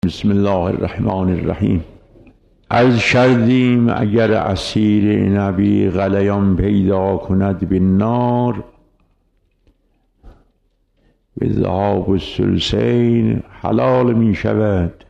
بسم الله الرحمن الرحیم. عرض کردیم اگر اسیر نبی غلیان پیدا کند به نار، به ذهاب الثلثین حلال می شود،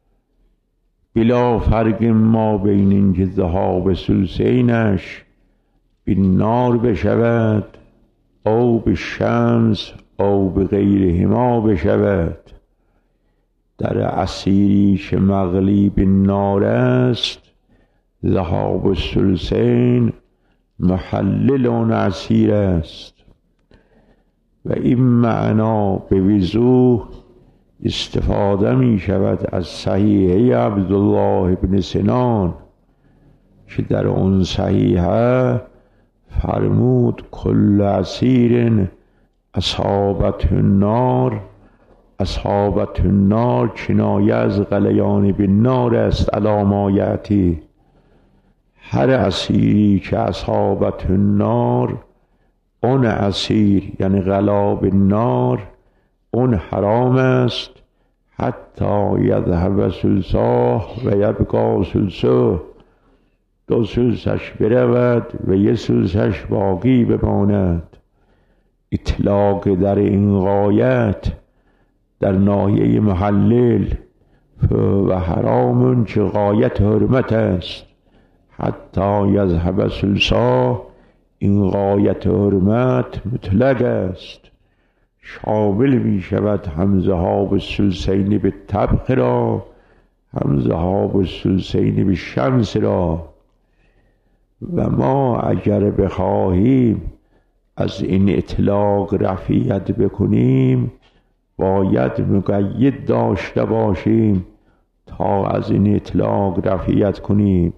بلا فرق ما بین این که ذهاب ثلثینش به نار بشود او به شمس او به غیرهما بشود. در اسیری که مغلی به نار است، ذهاب الثلثین محلل آن اسیر است. و این معنا به وضوح استفاده می شود از صحیحه عبدالله بن سنان که در آن صحیحه فرمود کل اسیر اصابته النار. اصابته النار کنایه از غلیان بالنار است. علی ما یأتی، هر اسیری که اصابته النار، اون اسیر یعنی غلا بالنار، اون حرام است حتی یذهب ثلثاه و یبقی ثلثه، دو ثلثش برود و یه ثلثش باقی بماند. اطلاق در این غایت در ناحیه محلل و حرام که غایت حرمت است، حتی یذهب ثلثاه، این غایت حرمت مطلق است، شامل می شود هم ذهاب الثلثین به طبق را، هم ذهاب الثلثین به شمس را. و ما اگر بخواهیم از این اطلاق رفیت بکنیم باید مقید داشته باشیم تا از این اطلاق رفیت کنیم.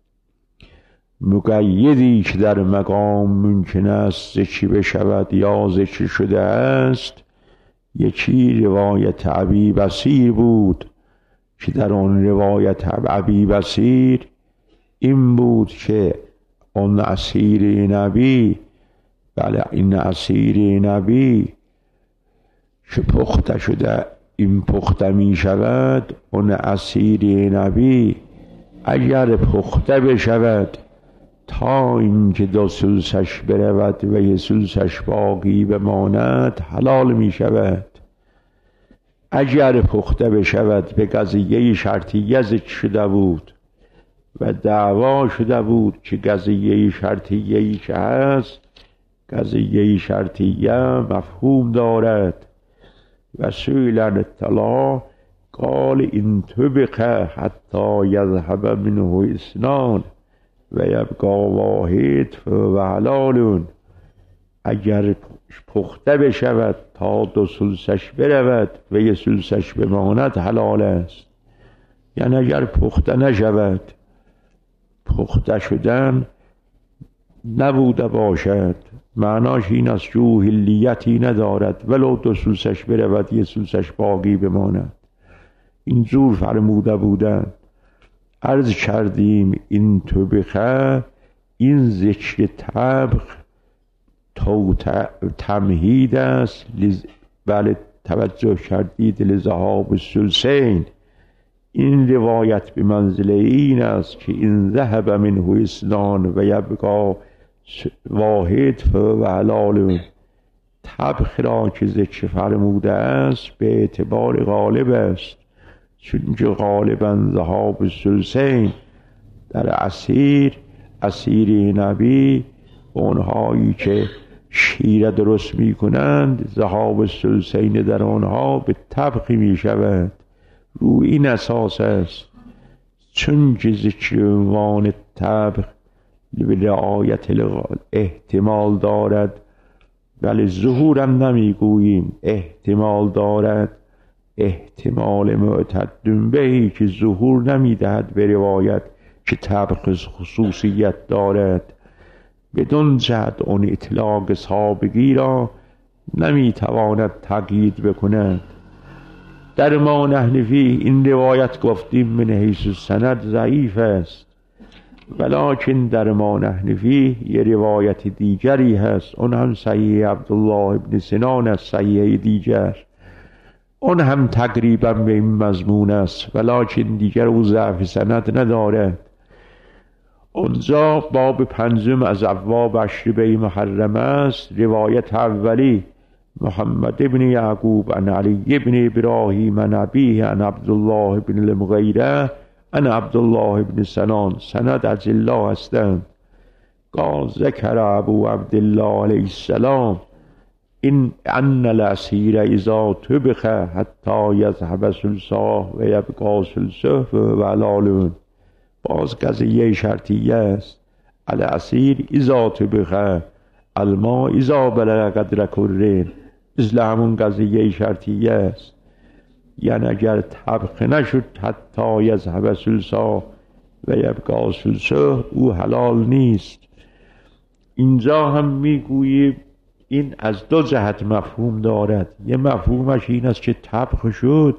مقیدی که در مقام ممکن است ذکر بشود یا ذکر شده است، یکی روایت ابی بصیر بود که در آن روایت ابی بصیر این بود که آن اسیر نبی، بله این اسیر نبی که پخته شده، این پخته می شود، اون اسیر نبی اگر پخته بشود تا اینکه دو ثلثش برود و یه ثلثش باقی بماند حلال می شود. اگر پخته بشود به قضیه شرطیه ذکر شده بود و دعوا شده بود که قضیه شرطیه‌ای که هست، قضیه شرطیه مفهوم دارد. و سئل عن الطلاق قال ان طبق حتی یذهب منه اثنان و یبقی واحد فهو حلال. اگر پخته بشود تا دو ثلثش برود و یه ثلثش بماند حلال است. یعنی اگر پخته نشود، پخته شدن نبوده باشد، معناش این است جوهلیتی ندارد، ولو دو ثلثش برود یه ثلثش باقی بماند. این جور فرموده بودن. عرض کردیم این طبقه، این ذکر طبق تو تمهید است. بله توجه کردید لذهاب الثلثین. این روایت به منزله این است که این ذهب منه اثنان و یبقی واحد فهو حلال. طبق را که ذکر فرموده است به اعتبار غالب است، چون غالبا ذهاب الثلثین در اسیر نبی اونهایی که شیر درست می کنند، ذهاب الثلثین در آنها به طبق می شود. رو این اساس است، چون که ذکر عنوان طبق به رعایت احتمال دارد، ولی ظهورم نمی گوییم، احتمال دارد، احتمال معتد بهی که ظهور نمی دهد به روایت که طبق خصوصیت دارد. بدون جهت اون اطلاق سابقی را نمی تواند تقیید بکند. در ما نحن فیه این روایت گفتیم من حیث السند ضعیف است، ولکن در ما نحن فیه یه روایت دیگری هست، اون هم صحیح عبدالله ابن سنان است، صحیح دیگر. اون هم تقریبا به این مضمون است، ولیکن دیگر او ضعف سند ندارد. اونجا باب پنجم از ابواب اشربه محرم است. روایت اولی محمد ابن یعقوب عن علی ابن ابراهیم عن ابیه عن عبدالله ابن المغیره عن عبدالله ابن سنان، سند از الله هستند. قال ذکر ابو عبدالله علیه السلام ان الاسیر اذا طبخ حتی یذهب ثلثاه و یبقی ثلثه و حلال. باز قضیه شرطیه است. الاسیر اذا طبخ الماء اذا بلغ قدر کرین، مثل همون قضیه شرطیه است. یعنی اگر طبخ نشد حتی یذهب ثلثاه و یبقی ثلثه او حلال نیست. اینجا هم میگویی این از دو جهت مفهوم دارد. یه مفهومش این است که طبخ شد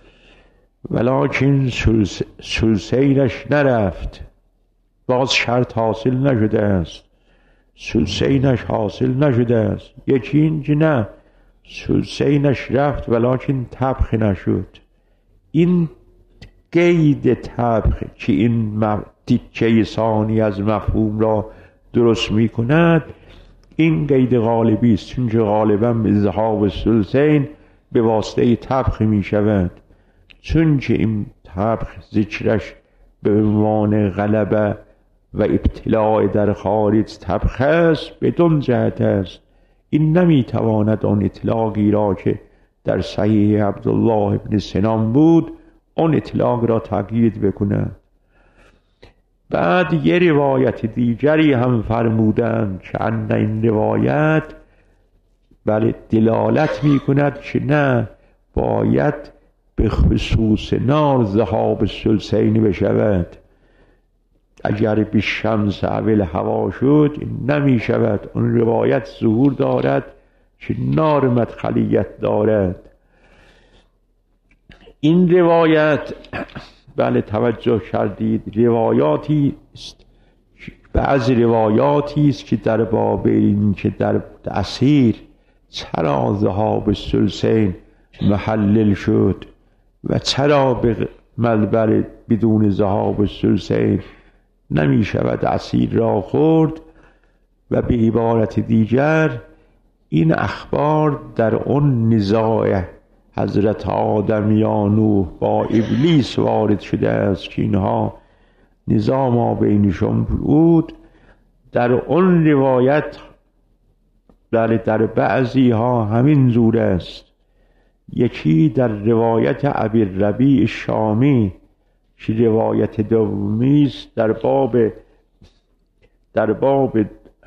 ولیکن ثلثینش نرفت، باز شرط حاصل نشده است، ثلثینش حاصل نشده است. یکی این که نه، ثلثینش رفت ولیکن طبخ نشد. این قید طبخ که این تیکه ثانی از مفهوم را درست می کند، این قید غالبی است، چون غالبا ذهاب الثلثین به واسطه طبخ می شود. چون که این طبخ ذکرش به عنوان غلبه و ابتلاع در خارج طبخ است، بدون جهت است. این نمی تواند آن اطلاقی را که در صحیح عبدالله ابن سنان بود آن اطلاق را تقیید بکند. بعد یه روایت دیگری هم فرمودند که ان این روایت بله دلالت می کند که نه، باید به خصوص نار ذهاب الثلثین بشود. اگر به شمس اول هوا شد نمی شود. اون روایت ظهور دارد که نار مدخلیت دارد. این روایت بله توجه کردید روایاتی است، بعض روایاتی است که در باب این که در اسیر چرا ذهاب الثلثین محلل شد و چرا به ملبر بدون ذهاب الثلثین نمی شود اسیر را خورد. و به عبارت دیگر این اخبار در اون نزاع حضرت آدم یا نوح با ابلیس وارد شده است که اینها نزاع ما بینشون بود. در اون روایت در بعضی ها همین زور است. یکی در روایت ابی الربیع الشامی که روایت دومی است در باب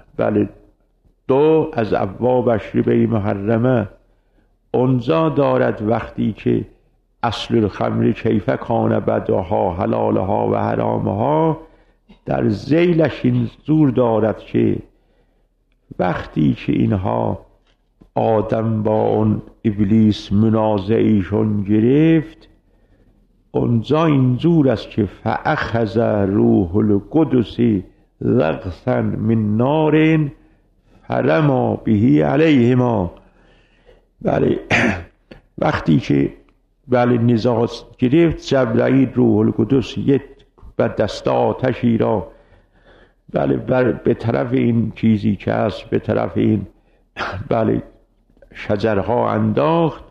دو از ابواب اشربه محرمه، اونجا دارد وقتی که اصل الخمر کیف کان بدها حلالها و حرامها، در ذیلش این زور دارد که وقتی که اینها آدم با اون ابلیس منازعیشون گرفت، اونجا این زور است که فاخذ روح القدس رغثا من نار فرما به علیهما. بله وقتی که نزاع گرفت، جبرائیل روح القدس یک به دست آتشی را به طرف این چیزی که هست، به طرف این شجرها انداخت.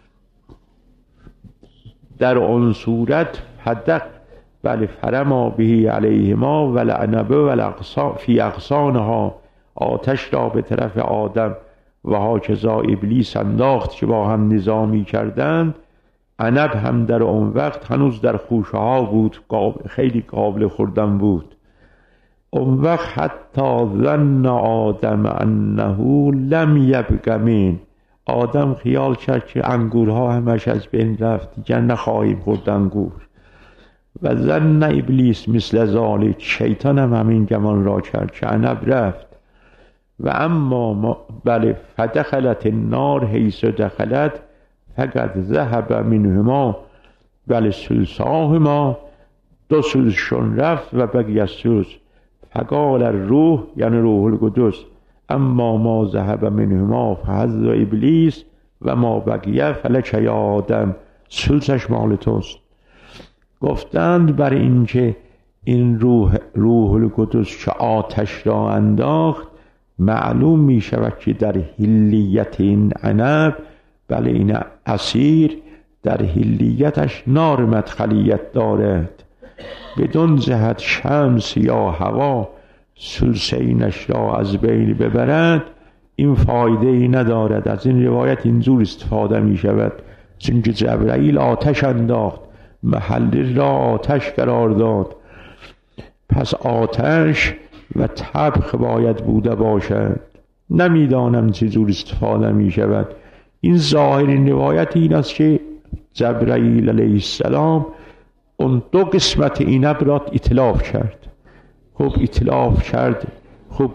در آن صورت حدق فرما به علیهما و لعنبه و فی اغصانها، آتش را به طرف آدم و هاکذا ابلیس انداخت که با هم نظامی کردند. عنب هم در اون وقت هنوز در خوشه ها بود، خیلی قابل خوردن بود. اون وقت حتی ظن آدم انه لم یبق من، آدم خیال کرد که انگورها همش از بین رفت، دیگر نخواهیم خورد انگور. و ظن ابلیس مثل ذالک، شیطان هم همین گمان را کرد که عنب رفت. و اما فدخلت النار حیث دخلت فقط ذهب منهما ثلثاهما، دو ثلثشون رفت و بقی الثلث. فقال الروح یعنی روح القدس اما ما ذهب منهما فحظ ابلیس و ما بقیه فلک یا آدم، ثلثش مال توست. گفتند بر اینکه این روح القدس که آتش را انداخت معلوم می شود که در حلیت این عنب، بله این عصیر در حلیتش نار مدخلیت دارد، بدون جهت شمس یا هوا ثلثینش را از بین ببرد این فایده ای ندارد. از این روایت اینجور استفاده می شود چون که جبرائیل آتش انداخت، محل را آتش قرار داد، پس آتش و طبخ باید بوده باشد. نمیدانم چجور استفاده می شود. این ظاهر این روایت این است که جبرائیل علیه السلام اون دو قسمت عنب را اتلاف کرد. خب اتلاف کرد، خب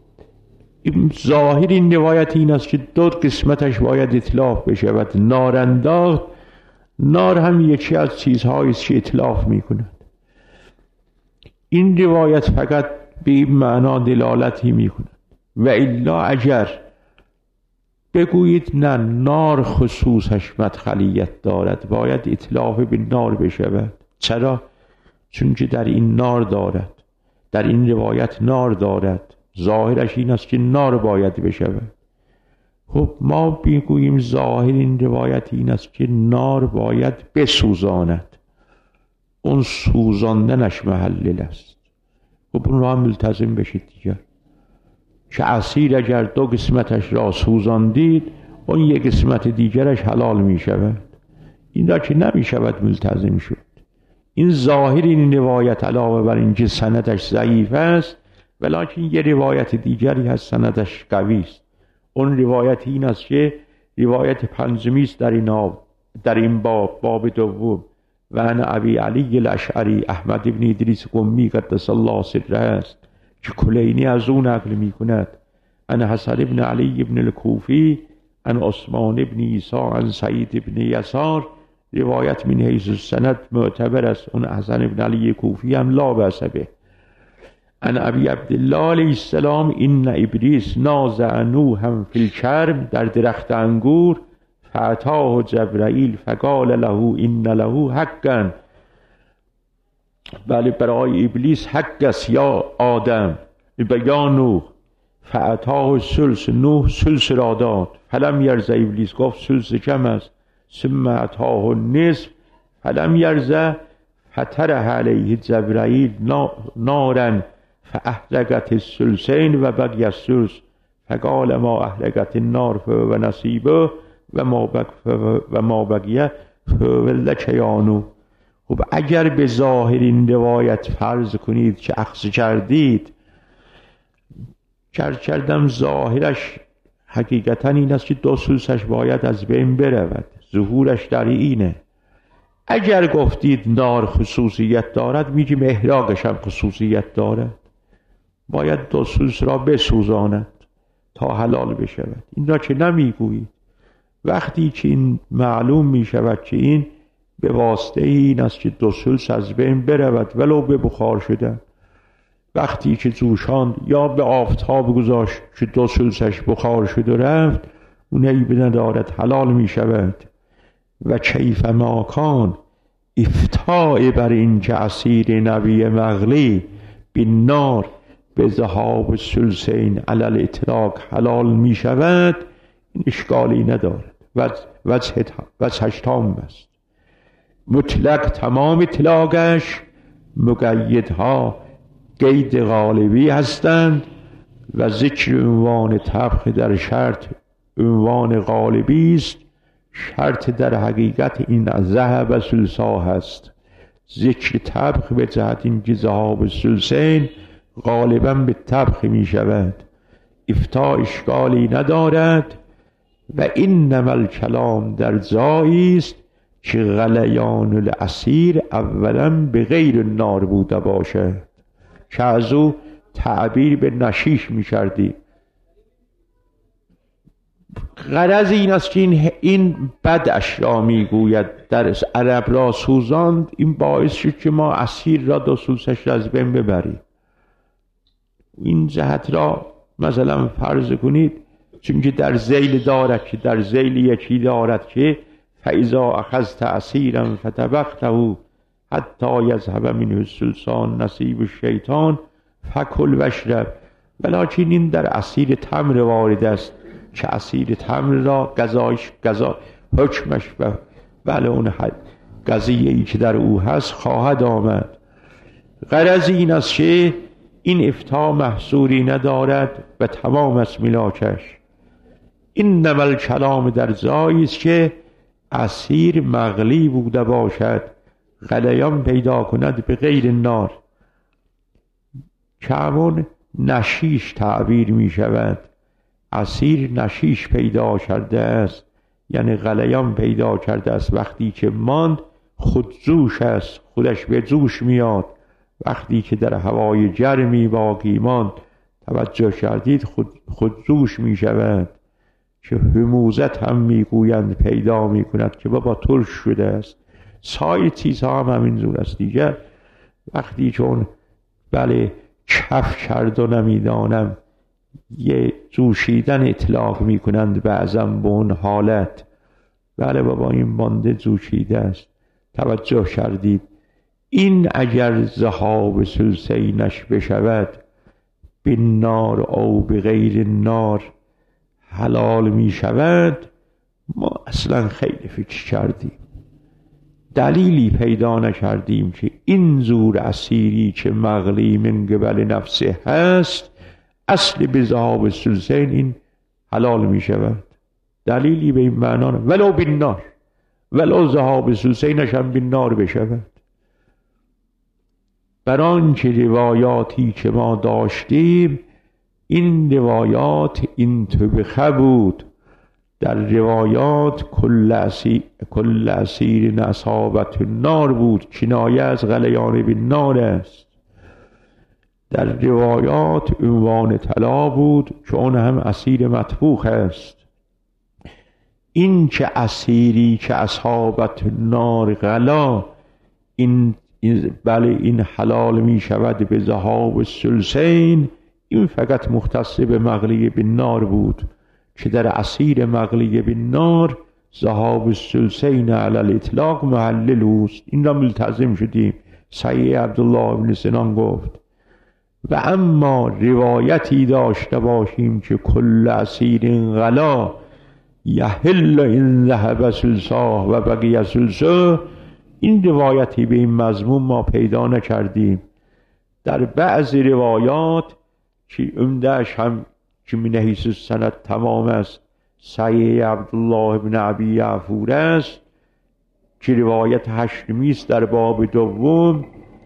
ظاهر این روایت این است که دو قسمتش باید اتلاف بشود. نار انداخت، نار هم یکی از چیزهایی است که اتلاف می کند. این روایت فقط به این معنا دلالتی می کند. و الا اگر بگویید نه نار خصوصش مدخلیت دارد باید اتلاف به نار بشود. چرا؟ چون که در این نار دارد، در این روایت نار دارد، ظاهرش این است که نار باید بشود. خب ما بگوییم ظاهر این روایت این است که نار باید بسوزاند، اون سوزاندنش محلل است. خب اون را هم ملتزم بشید دیگر که عصیر اگر دو قسمتش را سوزاندید اون یک قسمت دیگرش حلال می شود. این را که نمی شود ملتزم شد. این ظاهر این روایت علاوه بر اینکه سندش ضعیف است ولکن یه روایت دیگری هست سندش قوی است. اون روایت این است که روایت پنجمی است در این باب دوم، و انا ابی علی الاشعری احمد بن ادریس قمی قدس الله سره است که کلینی از اون نقل می کند. انا حسن بن علی بن الکوفی ان عثمان بن عیسی ان سعید بن یسار، روایت من حیث السند معتبر است. اون حسن بن علی کوفی هم لا بأس به. ان ابی عبدالله علیه السلام این ابلیس نازع نوحا فی الکرم، در درخت انگور، فاتاه جبرائیل فقال له این له حقا، بله برای ابلیس حق است یا آدم یا نوح، فاتاه ثلث، نوح ثلث را داد، فلم یرض، ابلیس گفت ثلث کم است، ثم اتاه النصف فلم یرض، فطرح علیه جبرائیل نارا فاحرقت الثلثین و بقی الثلث، فقال ما احرقت النار فهو نصیبه و ما بقیه فهو لک یا نوح. خب اگر به ظاهر این روایت فرض کنید که اخذ کردید، کردم ظاهرش حقیقتا این است که دو ثلثش باید از بین برود، ظهورش در اینه. اگر گفتید نار خصوصیت دارد میگیم احراقش هم خصوصیت دارد، باید دو ثلث را بسوزاند تا حلال بشود. این را که نمیگویید. وقتی که این معلوم میشود که این به واسطه این است که دو ثلث از بین برود ولو به بخار شدن، وقتی که جوشاند یا به آفتاب گذاشت که دو ثلثش بخار شد و رفت، اون عیب ندارد، حلال می شود. و کیف ما کان، افتاء بر این که عصیر نبی مغلی بالنار به ذهاب ثلثین علی الاطلاق حلال می شود، این اشکالی ندارد. وجهش تام است. مطلق تمام اطلاقش، مقیدها قید غالبی هستند و ذکر عنوان طبخ در شرط عنوان غالبی است. شرط در حقیقت این ذهب ثلثا هست. ذکر طبخ به جهت اینکه ذهاب ثلثین غالبا به طبخ می شود. افتاء اشکالی ندارد. و اینما الکلام در جایی است که غلیان العصیر اولا به غیر النار بوده باشد، که از او تعبیر به نشیش می کردی. غرض این است که این بد اشیا می گوید در عرب را سوزاند، این باعث شد که ما عصیر را دو ثلثش را از بین ببریم. این جهت را مثلا فرض کنید چون که در ذیل دارد که در ذیل یکی دارد که فاذا اخذت اسیرا فتبقته حتی یذهب منه السلطان نصیب الشیطان فکل واشرب. ولکن این در اسیر تمر وارد است که اسیر تمر را قضا حکمش بله اون قضیه ای که در او هست خواهد آمد. غرض این است که این افتا محصوری ندارد و تمام است ملاکش. این نمل کلام در جایی است که اسیر مغلی بوده باشد غلیان پیدا کند به غیر نار، که همون نشیش تعبیر می شود. اسیر نشیش پیدا کرده است یعنی غلیان پیدا کرده است. وقتی که ماند خودجوش است، خودش به جوش میاد. وقتی که در هوای گرمی باقی ماند توجه کردید خودجوش می شود. که هموزت هم میگویند پیدا می کند که بابا ترش شده است. سایر چیزها هم همینجور است دیگر. وقتی چون بله کف کرد و نمیدانم یه جوشیدن اطلاق میکنند بعضا به اون حالت. بله بابا این مانده جوشیده است. توجه کردید این اگر ذهاب ثلثینش بشود بالنار او بغیر نار حلال می شود، ما اصلا خیلی فکر کردیم دلیلی پیدا نکردیم که این زور اسیری که مغلی من قبل نفسه هست اصل به ذهاب ثلثین این حلال می شود. دلیلی به این معنا ولو بالنار، ولو ذهاب ثلثینش هم بالنار بشود. برای آنکه روایاتی که ما داشتیم این روایات این طبقه بود. در روایات کل اسیر اصابت النار بود، کنایه از غلیان بالنار است. در روایات عنوان طلا بود که اون هم اسیر مطبوخ است. این که اسیری که اصابت النار غلا بله این حلال می شود به ذهاب الثلثین، این فقط مختص به مغلی بالنار بود که در اسیر مغلی بالنار ذهاب الثلثین علی الاطلاق محلل است. این را ملتزم شدیم. صحیح عبدالله بن سنان گفت و اما روایتی داشته باشیم که کل اسیر غلا یحل ان ذهب ثلثاه و بقی ثلثه، این روایتی به این مضمون ما پیدا نکردیم. در بعض روایات که عمده‌اش هم که من حیث سند تمام است صحیح عبدالله بن ابی یعفور است که روایت هشتمی است در باب دوم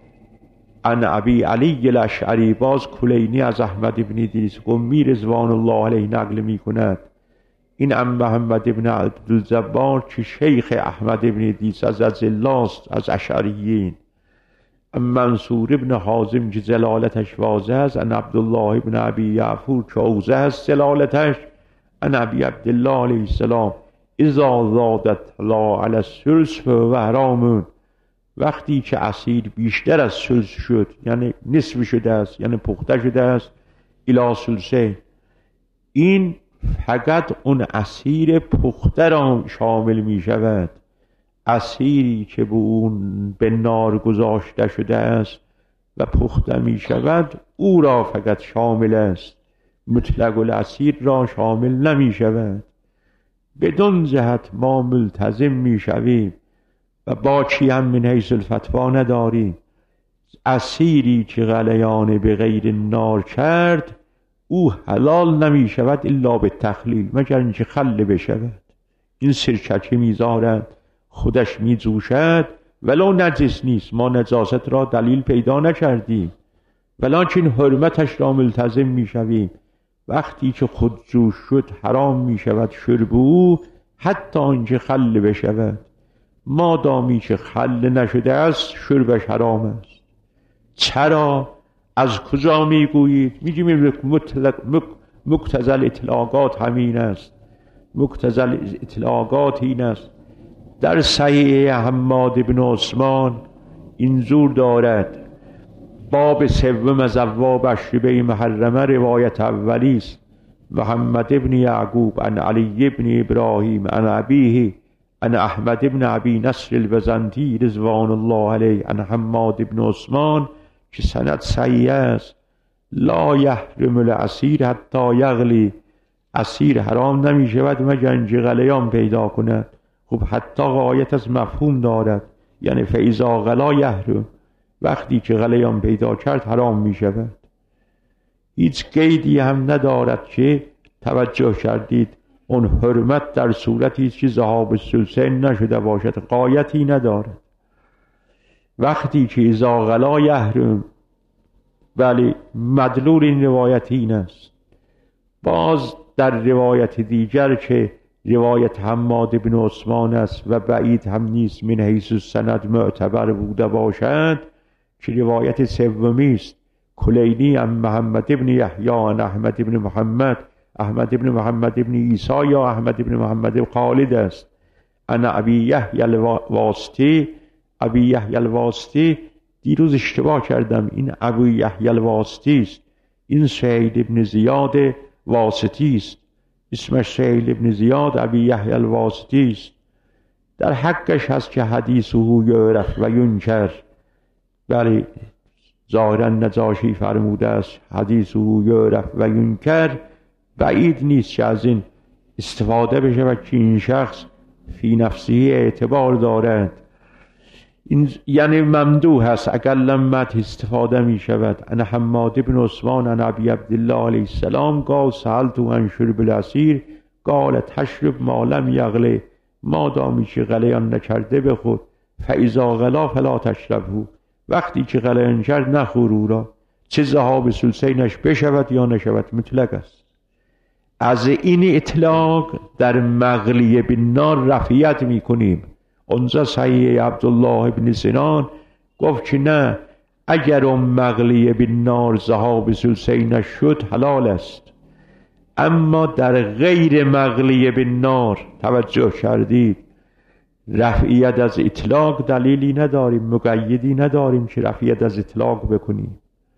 عن ابی علی الاشعری. باز کلینی از احمد بن ادریس قمی رضوان الله علیه نقل می کند. این ام محمد بن عبدالجبار که شیخ احمد بن ادریس از الله از اشعریین. منصور ابن حازم که جلالتش واضح است، ان عبدالله ابن ابی یعفور که اوضح است جلالتش، ان ابی عبدالله علیه السلام اذا زادت لا علی الثلث فهو حرام. وقتی که اسیر بیشتر از ثلث شد یعنی نصف شده است یعنی پخته شده است الی ثلثه، این فقط اون اسیر پخته را شامل می شود. اسیری که به نار گذاشته شده است و پخته می شود او را فقط شامل است، مطلق الاسیر را شامل نمی شود. بدون جهت ما ملتزم می شویم و باکی هم من حیث الفتوا نداریم. اسیری که غلیان به غیر نار کرد او حلال نمی شود الا به تخلیل، مگر اینکه خل بشود. این سرکه میذارد خودش میجوشد ولو نجس نیست، ما نجاست را دلیل پیدا نکردیم، ولکن حرمتش را ملتزم میشویم. وقتی که خود جوش شد حرام میشود شرب او حتی اینکه خل بشود. مادامی که خل نشده است شربش حرام است. چرا؟ از کجا میگویید؟ میگیم مقتضی الاطلاقات همین است. مقتضی الاطلاقات این است. در صحیح حماد بن عثمان اینجور دارد، باب سوم از ابواب اشربه محرمه روایت اولی است. محمد ابن یعقوب عن علی ابن ابراهیم عن ابیه عن احمد ابن ابی نصر البزنطی رضوان الله علیه عن حماد ابن عثمان که سند صحیح است. لا یحرم الاسیر حتی یغلی، اسیر حرام نمی شود مگر اینکه غلیان پیدا کند. خب حتی غایت از مفهوم دارد، یعنی فاذا غلا یحرم، وقتی که غلیان پیدا کرد حرام می شود. هیچ قیدی هم ندارد که توجه کردید اون حرمت در صورتی که ذهاب الثلثین نشده باشد، غایتی ندارد. وقتی که اذا غلا یحرم، ولی مدلول این روایت این است. باز در روایت دیگر که روایت حماد بن عثمان است و بعید هم نیست من حیث السند معتبر بوده باشد که روایت سومی است، کلینی عن محمد ابن یحیی عن احمد ابن محمد، احمد ابن محمد ابن عیسی یا احمد ابن محمد ابن خالد است. انا ابی یحیی الواسطی، ابی یحیی الواسطی دیروز اشتباه کردم، این ابو یحیی الواسطی است، این سهیل ابن زیاد واسطی است، اسمش سهیل ابن زیاد ابی یحیی الواسطی است. در حقش هست که حدیثه یعرف و ینکر، ولی ظاهرا نجاشی فرموده است حدیثه یعرف و ینکر، بعید نیست که از این استفاده بشه و که این شخص فی نفسه اعتبار دارد. این یعنی ممدوح است، اگر لمت استفاده می شود. انا حماد بن عثمان عن ابی عبدالله علیه السلام قال سألت عن شرب العصیر قال تشرب ما لم یغلی، ما دامی که غلیان نکرده بخور، فاذا غلا فلا تشربه، وقتی که غلیان کرد نخور او را، چه ذهاب ثلثینش بشود یا نشود مطلق است. از این اطلاق در مغلی بالنار رفیت می کنیم. اونجا صحیح عبدالله بن سنان گفت که نه، اگر اون مغلی بالنار ذهاب ثلثینش شد حلال است، اما در غیر مغلی بالنار توجه کردید رفعیت از اطلاق دلیلی نداریم، مقیدی نداریم که رفعیت از اطلاق بکنیم.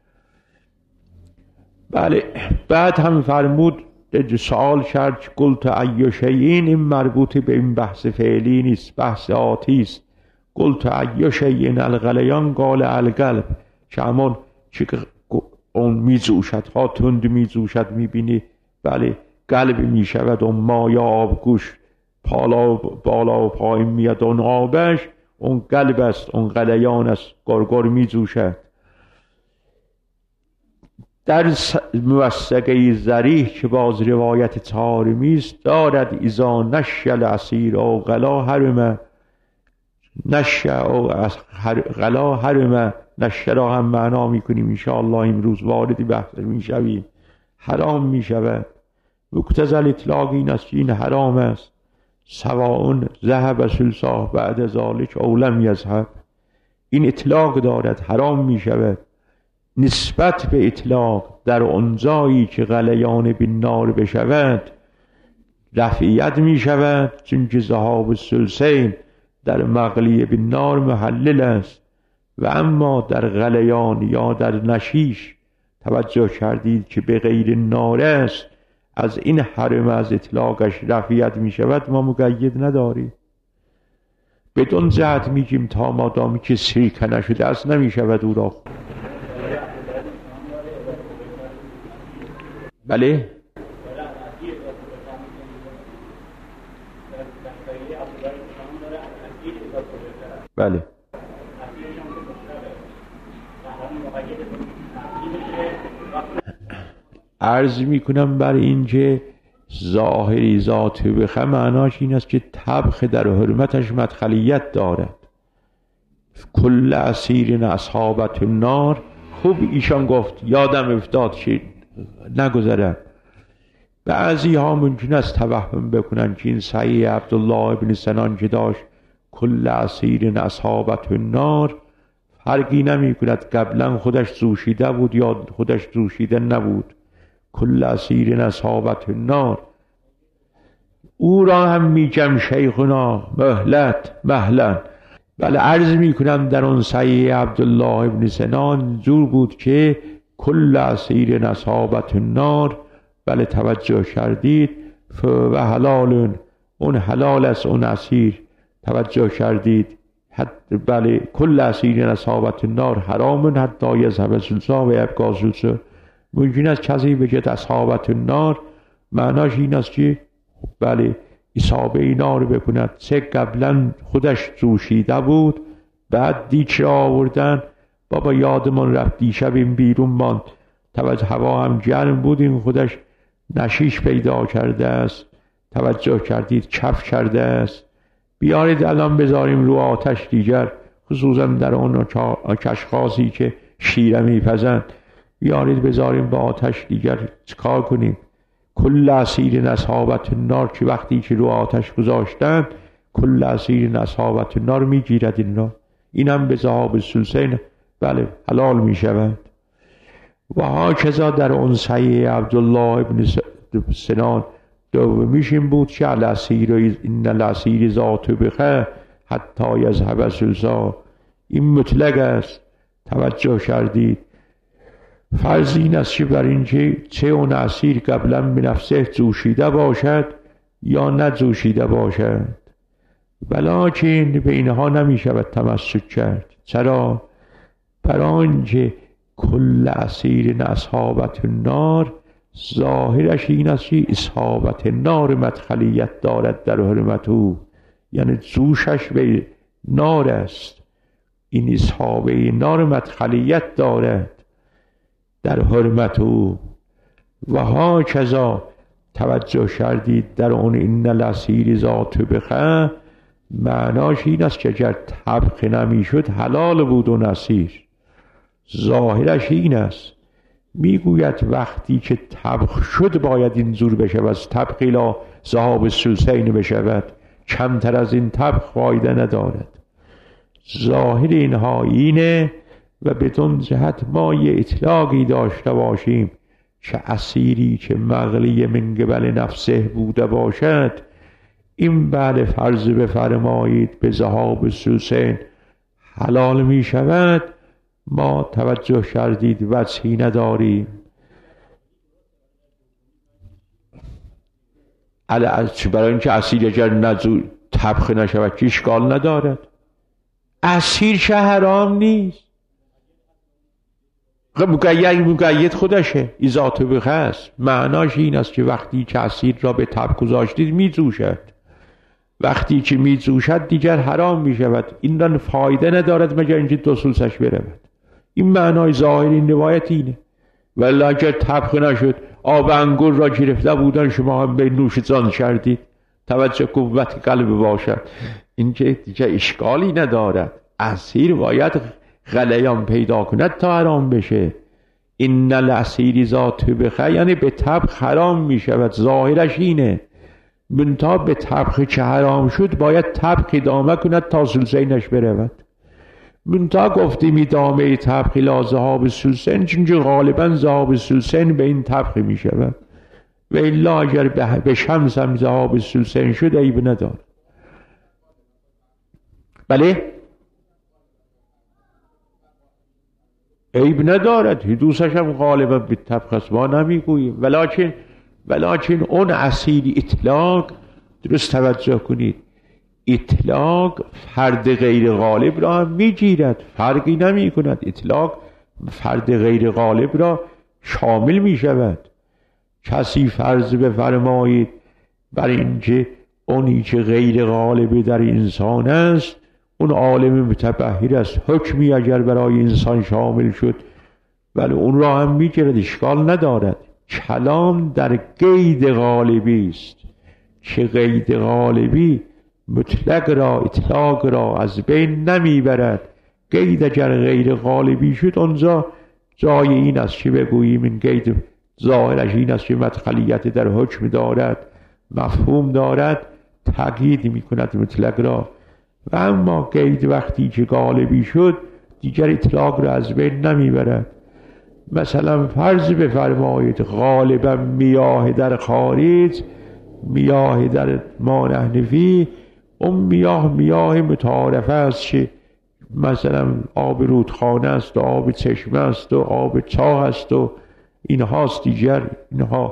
بله، بعد هم فرمود سوال کرد قلت ای شیء، این مربوط به این بحث فعلی نیست، بحث آتی است. قلت ای شیء الغلیان قال القلب، که همون که اون میزوشد ها تند میزوشد میبینی، بله قلب میشود اون مایه آبگوش بالا و پایین میاد، اون آبش اون قلب است، اون غلیان است، گرگر میزوشد. در موثقه ذریح که باز روایت طارمی است دارد اذا نشی الاسیر او غلا حرمه، نشی او غلا حرمه، نشی را هم معنا میکنیم انشاءالله امروز واردی بحث میشویم، حرام میشود. مقتضی الاطلاق این است، این حرام است، سواء ذهب ثلثه بعد ذلک او لم یذهب، این اطلاق دارد، حرام میشود. نسبت به اطلاق در آنجایی که غلیان بالنار بشود رفعیت می شود، چون که ذهاب الثلثین در مغلی بالنار محلل است، و اما در غلیان یا در نشیش توجه کردید که به غیر نار است، از این حرم از اطلاقش رفعیت می شود، ما مقید نداریم. بدون جهت میگیم تا مادامی که سرکه نشده است نمی شود او را. بله بله عرض میکنم بر این که ظاهری ذات بخه معناش این است که طبخ در حرمتش مدخلیت دارد. کل اسیر اصحابت النار، خوب ایشان گفت، یادم افتاد که نگذرم. بعضی ها ممکن است توهم بکنن که این صحیح عبدالله ابن سنان که داشت کل اسیر اصحابت النار فرقی نمی کند قبلا خودش جوشیده بود یا خودش جوشیده نبود، کل اسیر اصحابت النار. او را هم میگم شیخنا مهلا. بله عرض میکنم در اون صحیح عبدالله ابن سنان جور بود که کل اسیر اصحابت النار بله توجه کردید و حلال، اون حلال است اون اسیر. توجه کردید بله کل اسیر اصابت النار حرام حتی یذهب سلسا و یبقی سلسا. ممکن است کسی بگه اصابت النار معناش این است که بله اصابه نار بکند. چه قبلا خودش جوشیده بود بعد دیچ را آوردن، بابا یادمان رفت دیشب این بیرون ماند، توجه هوا هم گرم بود، این خودش نشیش پیدا کرده است. توجه کردید کف کرده است. بیارید الان بذاریم رو آتش دیگر، خصوصا در اون اشخاصی که شیره میپزند، بیارید بذاریم با آتش دیگر چکار کنیم؟ کل اسیر اصابت النار که وقتی که رو آتش گذاشتن کل اسیر اصابت النار میگیرد این هم به ذهاب السلسین بله حلال میشود. و هاکذا در اون صحیح عبدالله ابن سنان دومیش این بود که الاسیر ان الاسیر ذات بخه حتی یذهب سلسا. این مطلق است. توجه کردید فرض این است که بر اینکه چه اون اسیر قبلا به نفسه جوشیده باشد یا نجوشیده باشد، ولکن به اینها نمی شود تمسک کرد. چرا؟ برای آنکه کل اسیر اصابت النار ظاهرش این است که اصابت النار مدخلیت دارد در حرمت او، یعنی جوشش به نار است. این اصحابه نار مدخلیت دارد در حرمت او. و ها کذا توجه کردید در اون این الاسیر ذات بخه معناش این است که اگر طبخ نمی شد حلال بود اون اسیر. ظاهرش این است. میگوید وقتی که طبخ شد باید اینجور بشه و از طبخ الی ذهاب السلسین بشود، کمتر از این طبخ فایده ندارد. ظاهر اینها اینه و بدون جهت ما یه اطلاقی داشته باشیم که اسیری که مغلی من قبل نفسه بوده باشد این بعد فرض بفرمایید به ذهاب السلسین حلال می شود، ما توجه کردید وجهی نداریم. برای اینکه اسیر اگر طبخ نشود که اشکال ندارد. اسیر چه حرام نیست، مقید خودشه. ذات بخه است معناش این است که وقتی که اسیر را به طبخ گذاشتید می جوشد، وقتی که می جوشد دیگر حرام می شود. این را فایده ندارد مگر اینکه دو سلسش برود. این معنای ظاهر این روایت اینه. ولی اگر طبخ نشد آب انگور را گرفته بودن شما هم به نوش جان کردید، توجه قوت قلب باشد، این که دیگه اشکالی ندارد. اسیر باید غلیان پیدا کند تا حرام بشه. این الاسیر ذات بخه یعنی به طبخ حرام می شود. ظاهرش اینه. منتها به طبخ که حرام شد باید طبخ ادامه کند تا سلسینش برود. منتها گفتیم ادامه طبخ الی ذهاب السلسین چون غالبا ذهاب السلسین به این طبخ می شود و الا اگر به شمس هم ذهاب السلسین شد عیب ندارد. بله عیب ندارد، حدوثش هم غالبا به طبخ است ما نمیگوییم. ولکن اون اسیر اطلاق درست توجه کنید، اطلاق فرد غیر غالب را هم میگیرد، فرقی نمی کند. اطلاق فرد غیر غالب را شامل می شود. کسی فرض بفرمایید بر اینکه اونی که غیر غالب در انسان است اون عالم متبحر است، حکمی اگر برای انسان شامل شد ولی اون را هم میگیرد، اشکال ندارد. کلام در قید غالبی است که قید غالبی مطلق را اطلاق را از بین نمیبرد. قید اگر غیر غالبی شد اونجا جای این است که بگوییم این قید ظاهرش این است که مدخلیت در حکم دارد، مفهوم دارد، تقیید میکند مطلق را. و اما قید وقتی که غالبی شد دیگر اطلاق را از بین نمیبرد. مثلا فرض بفرمایید غالبا میاه در خارج، میاه در ما نحن فیه، اون میاه متعارفه است که مثلا آب رودخانه است و آب چشمه است و آب چاه است و اینهاست. دیگر اینها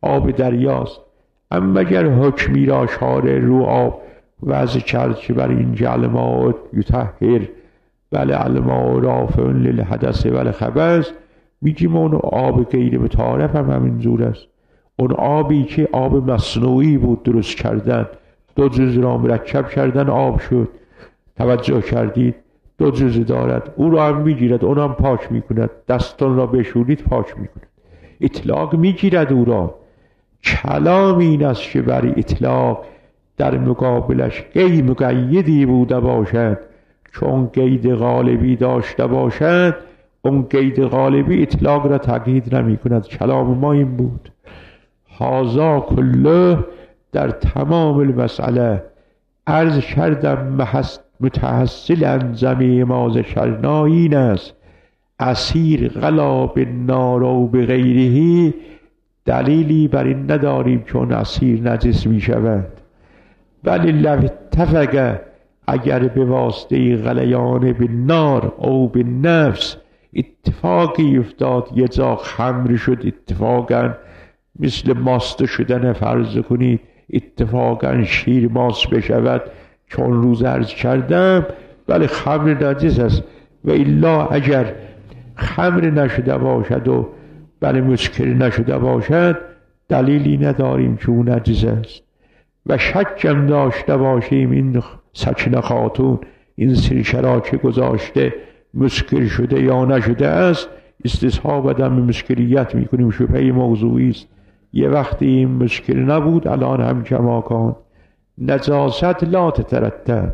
آب دریاست. اما اگر حکمی را شارع رو آب وضع کرد که بر این الماء یطهر بله الماء رافع للحدث والخبث، میگیم اون آب غیر متعارف هم همین جور است. اون آبی که آب مصنوعی بود درست کردن، دو جزء را مرکب کردن آب شد، توجه کردید؟ دو جزء دارد، او را هم میگیرد، اون هم پاک میکند، دستان را بشورید پاک میکند، اطلاق میگیرد او را. کلام این است که برای اطلاق در مقابلش قید مقیدی بوده باشد، چون قید غالبی داشته باشد اون قید غالبی اطلاق را تقیید نمی کند. کلام ما این بود. هذا کله در تمام المسئله عرض کردم متحصل انزمی ما ذکرنا این است: اسیر غلا بالنار و بغیره، دلیلی بر این نداریم چون اسیر نجس می شود. ولی لو اتفق، اگر به واسطه غلیان بالنار او بالنفس اتفاقی افتاد، یه جا خمر شد اتفاقا، مثل ماست شدن فرض کنید اتفاقا شیر ماست بشود، چون روز عرض کردم ولی خمر نجس است. و الا اگر خمر نشده باشد و بله مسکر نشده باشد، دلیلی نداریم که اون نجس است. و شکم داشته باشیم این سکنه خاتون این سرکه را که گذاشته مسکر شده یا نشده است، استصحاب عدم مسکریت میکنیم، شبهه موضوعی است. یه وقتی این مسکر نبود، الان هم کماکان. نجاست لا تترتب.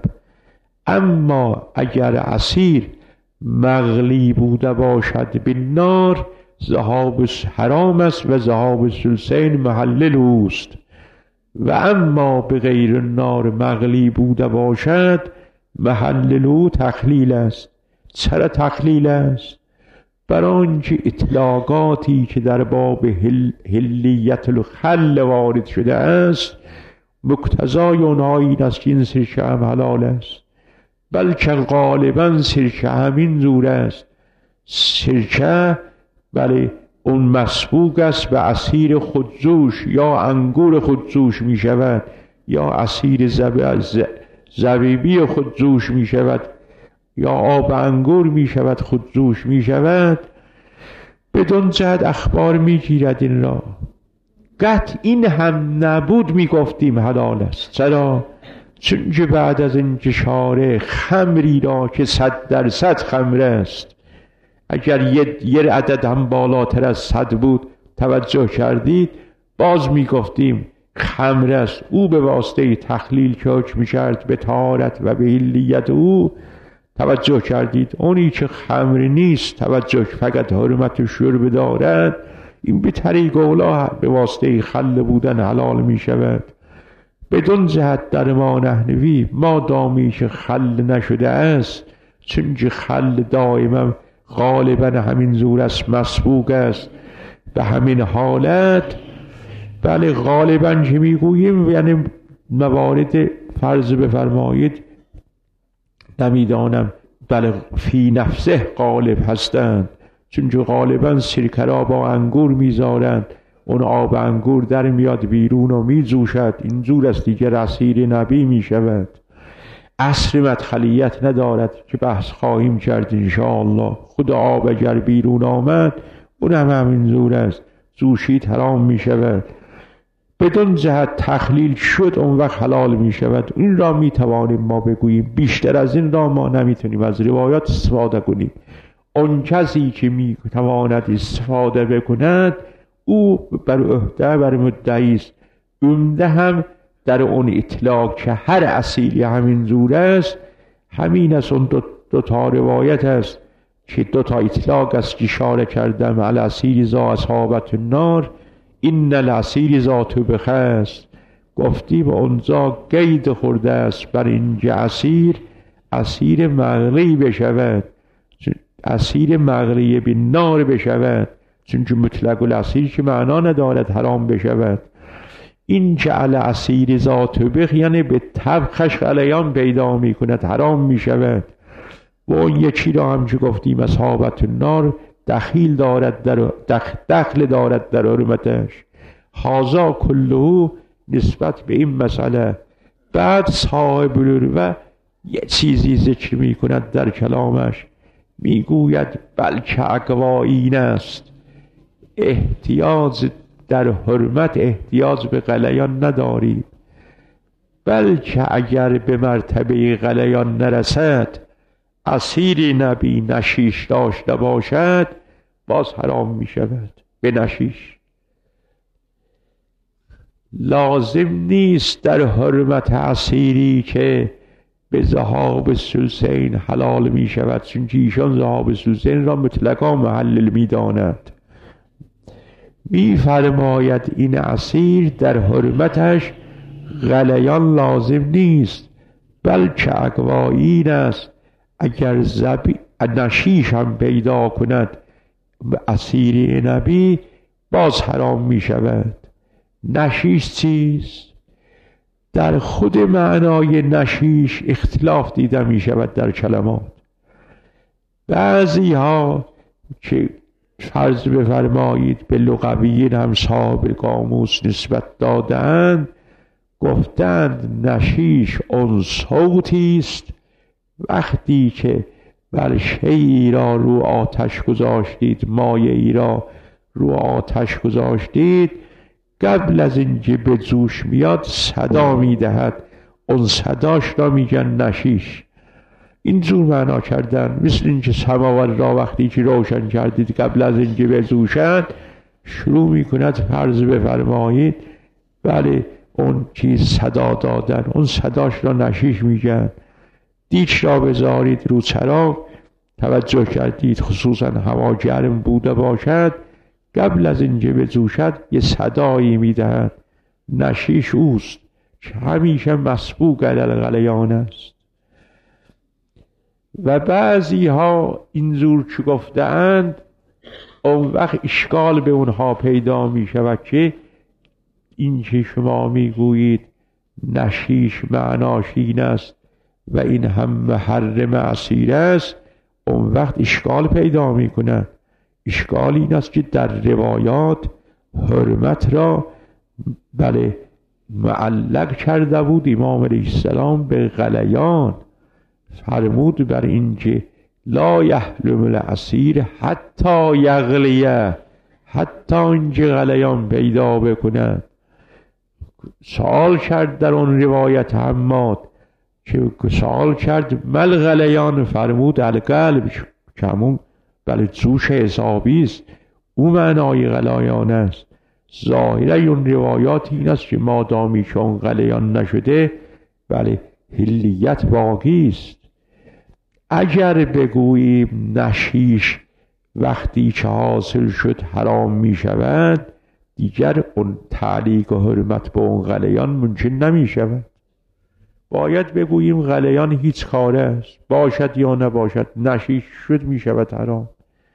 اما اگر اسیر مغلی بوده باشد بالنار، ذهاب حرام است و ذهاب ثلثین محلل اوست. و اما به غیر النار مغلی بوده باشد، محلل او تخلیل است. چرا تخلیل است؟ بر آنکه اطلاقاتی که در باب حلیت الخل وارد شده است، مقتضای اونها این است که این سرکه هم حلال است. بلکه غالبا سرکه همین زور است. سرکه بله اون مسبوق است به عصیر خودجوش یا انگور خودجوش می شود، یا عصیر زبیبی خودجوش می شود، یا آب انگور می شود خودجوش می شود. بدون جهت اخبار می گیرد این را. قط این هم نبود می گفتیم حلال است. چرا؟ چون بعد از انتشار خمری را که 100% خمر است، اگر یه عدد هم بالاتر از 100 بود، توجه کردید، باز می گفتیم خمر است. او به واسطه تخلیل که حکم می کرد به طهارت و به حلیت او، توجه کردید. اونی که خمر نیست، توجه فقط حرمت شرب دارد، این به طریق اولا به واسطه خل بودن حلال می شود. بدون جهت در ما نحنوی ما دامی که خل نشده است، چون خل دائما غالبا همین زور است، مسبوق است به همین حالت. بله غالبا که میگوییم یعنی موارد فرض بفرمایید نمیدانم بله فی نفسه غالب هستند، چون غالبا سرکه را با انگور میذارند، اون آب انگور در میاد بیرون و میجوشد، این جور است دیگه عصیر نبی میشود. عصر مدخلیت ندارد که بحث خواهیم کرد انشاءالله. خود آب اگر بیرون آمد اون هم همین زور است، جوشید حرام می شود. بدون جهت تخلیل شد اون وقت حلال می شود. این را می توانیم ما بگوییم، بیشتر از این را ما نمیتونیم از روایات استفاده کنیم. اون کسی که می تواند استفاده بکند او بر عهده بر مدعی است. عمده هم در اون اطلاق که هر اصیلی همین زور است، همین است. اون دو تا روایت است که دو تا اطلاق است که اشاره کردم. الاسیر ذا اصحابت النار این الاسیر ذات بخست، گفتی به اونجا قید خورده است بر اینجا اسیر مغلی بشود، اسیر مغلی به نار بشود، چون مطلق الاسیر که معنا ندارد حرام بشود. این جعل اسیر ذات بخ یعنی به طبخش غلیان پیدا می کند، حرام می شود. و اون یکی را هم که گفتیم اصحابت النار دخل دارد در حرمتش. هازا کله نسبت به این مسئله. بعد صاحب العروه یه چیزی ذکر می کند در کلامش، میگوید بلکه اقوا این است، احتیاج در حرمت احتیاج به غلیان نداریم، بلکه اگر به مرتبه غلیان نرسد، اسیر نبی نشیش داشته باشد، باز حرام می شود به نشیش. لازم نیست در حرمت اسیری که به ذهاب ثلثین حلال می شود، چون ایشان ذهاب ثلثین را مطلقا محلل می داند. می فرماید این اسیر در حرمتش غلیان لازم نیست، بلکه اقوا این است اگر نشیش هم پیدا کند اسیر نبی، باز حرام می شود. نشیش چیست؟ در خود معنای نشیش اختلاف دیده می شود در کلمات. بعضی ها که فرض بفرمایید به لغویین هم صاحب قاموس نسبت دادند، گفتند نشیش اون صوتی است وقتی که بر شیئی را رو آتش گذاشتید، مایه ای را رو آتش گذاشتید، قبل از اینکه به جوش میاد صدا میدهد، اون صداش را میگن نشیش. اینجور معنا کردن، مثل اینکه سماور را وقتی که روشن کردید قبل از اینکه بجوشد شروع میکند فرض بفرمایید بله اون چیز صدا دادن، اون صداش را نشیش میگن. دیچ را بذارید رو چراغ، توجه کردید خصوصا هوا گرم بوده باشد، قبل از اینکه بجوشد یه صدایی میدهد، نشیش اوست که همیشه مسبوق علی الغلیان است. و بعضی ها اینجور که گفتند اون وقت اشکال به اونها پیدا می شود که این که شما میگویید نشیش معناش این است و این هم محرم اسیر است، اون وقت اشکال پیدا می کند. اشکال این است که در روایات حرمت را بله معلق کرده بود امام علیه السلام به غلیان، فرمود بر اینکه لا یحلم الاسیر حتی یغلیه، حتی اینکه غلیان پیدا بکند. سوال کرد در اون روایت حماد که سوال کرد مل غلیان، فرمود القلب، که همون بله جوش حسابی است، او معنای غلیان است. ظاهر اون روایات این است که مادامی چون غلیان نشده بله حلیت باقی است. اگر بگوییم نشیش وقتی که حاصل شد حرام می شود، دیگر اون تعلیق و حرمت به اون غلیان ممکن نمی شود. باید بگوییم غلیان هیچ کاره است، باشد یا نباشد، نشیش شد می شود حرام.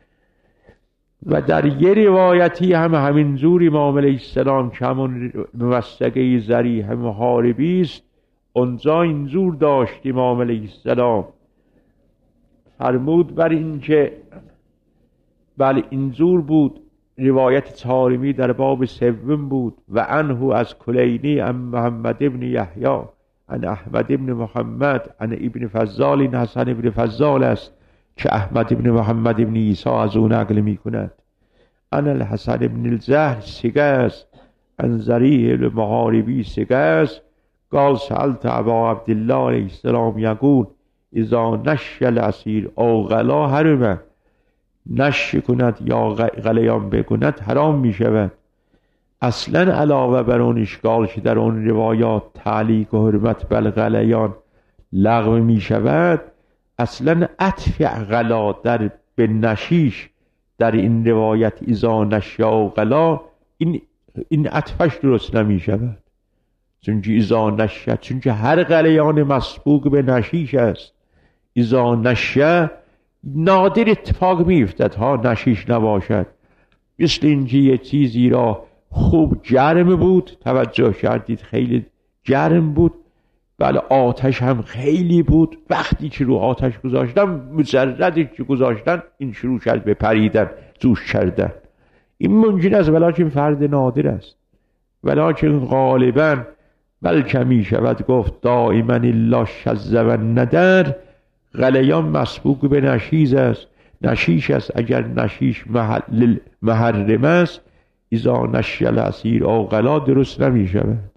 و در یه روایتی هم همینجور امام علیه السلام که همون موثقه ذریح محاربی است، اونجا اینجور داشت امام علیه السلام، فرمود بر این که بله اینجور بود. روایت طارمی در باب سوم بود و عنه از کلینی عن محمد ابن یحیی عن احمد ابن محمد عن ابن فضال، این حسن ابن فضال است که احمد ابن محمد ابن عیسی از او نقل می کند. عن الحسن ابن الزهر سگه است، عن ذریح المحاربی سگه است، قال سألت ابا عبدالله علیه السلام یقول اذا نشی الاسیر او غلا حرمه، نشی کند یا غلیان بکند حرام می شود. اصلا علاوه بر اون اشکال که در اون روایات تعلیق و حرمت بر غلیان لغو می شود، اصلا عطف غلا در به نشیش در این روایت اذا نشیا و غلا این عطفش درست نمی شود، چونکه اذا نشیا، چونکه هر غلیان مسبوق به نشیش است. اذا نشیا نادر اتفاق می افتد ها نشیش نباشد. مثل اینکه یه چیزی را خوب گرم بود، توجه کردید خیلی گرم بود، بله آتش هم خیلی بود، وقتی که رو آتش گذاشتن مجردی که گذاشتن این شروع کرد به پریدن، جوش کردن. این ممکن است ولیکن فرد نادر است. ولکن غالبا بلکه می شود گفت دائما الا شذ و ندر، غلیان مسبوق به نشیز است، نشیش است. اگر نشیش محرم است، اذا نشی الاسیر او غلا درست نمی شود.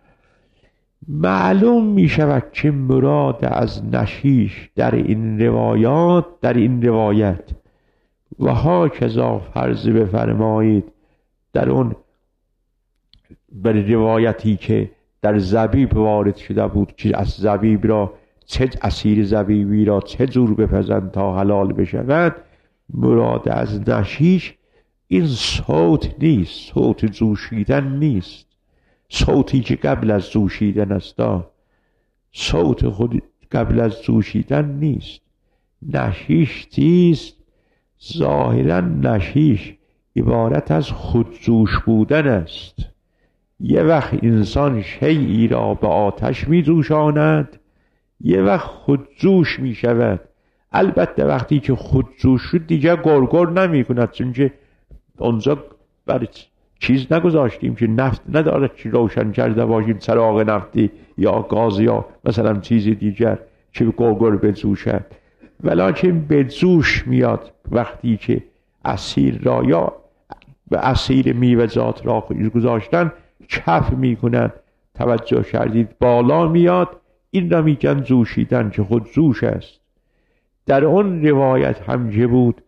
معلوم می شود که مراد از نشیش در این روایات، در این روایت و ها کذا فرض بفرمایید در اون بر روایتی که در زبیب وارد شده بود که از زبیب را چه اسیر زبیبی را چه جور بپزند تا حلال بشود، مراد از نشیش این صوت نیست، صوت جوشیدن نیست، صوتی که قبل از جوشیدن است، صوت خود قبل از جوشیدن نیست. نشیش چیست؟ ظاهرا نشیش عبارت از خودجوش بودن است. یه وقت انسان شیئی را به آتش می جوشاند، یه وقت خودجوش می شود. البته وقتی که خودجوش شد دیگه گرگر نمی کند، چون که اونجا بر چیز نگذاشتیم که نفت ندارد که روشن کرده باشیم، چراغ نفتی یا گاز یا مثلا چیز دیگر که گرگر بجوشد. ولیکن به جوش میاد وقتی که اسیر را یا به اسیر میوه‌جات را گذاشتن کف میکنن، توجه کردید بالا میاد، این را میگن جوشیدن که خود جوش است. در اون روایت هم که بود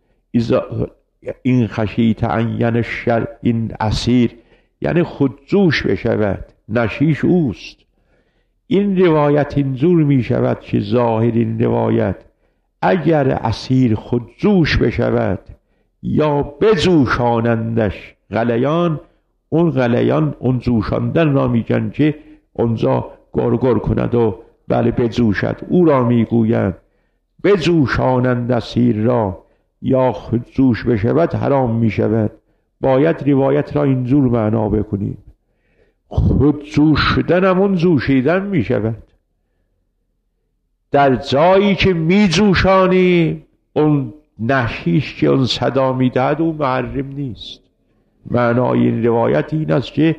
این خشیت ان شر این اسیر یعنی خود جوش بشود، نشیش اوست. این روایت اینجور میشود که ظاهر این روایت اگر اسیر خود جوش بشود یا بجوشانندش غلیان، اون غلیان اون جوشاندن را میگن که اونجا گرگر کند و بله بجوشد، او را میگویند بجوشانند اسیر را یا خود جوش بشود حرام میشود. باید روایت را اینجور معنا بکنیم، خود جوش شدن همون جوشیدن میشود. در جایی که میجوشانی اون نشیش که اون صدا میدهد او محرم نیست. معنای این روایت این است که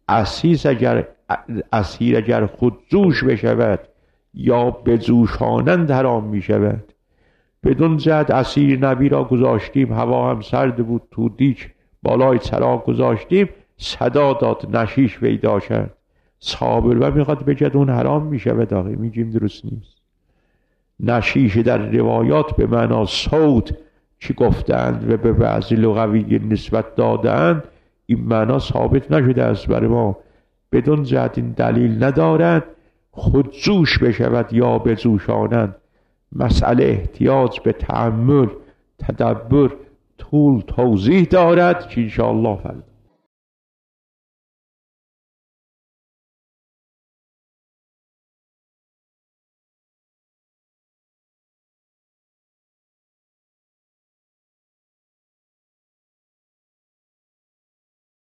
اسیر اگر خود جوش بشود یا بجوشانند حرام میشود. بدون جهت اسیر نبی را گذاشتیم، هوا هم سرد بود، تو دیچ بالای چراغ گذاشتیم، صدا داد، نشیش پیدا شد، صابر و میخواد بگد اون حرام میشود. آخه میگیم درست نیست. نشیش در روایات به معنا صوت چی گفتند و به بعضی لغوی نسبت دادند، این معنا ثابت نشده است برای ما. بدون جهت این دلیل ندارد خود جوش بشود یا بجوشانند. مسئله احتیاج به تأمل، تدبر، طول توضیح دارد که انشاءالله فردا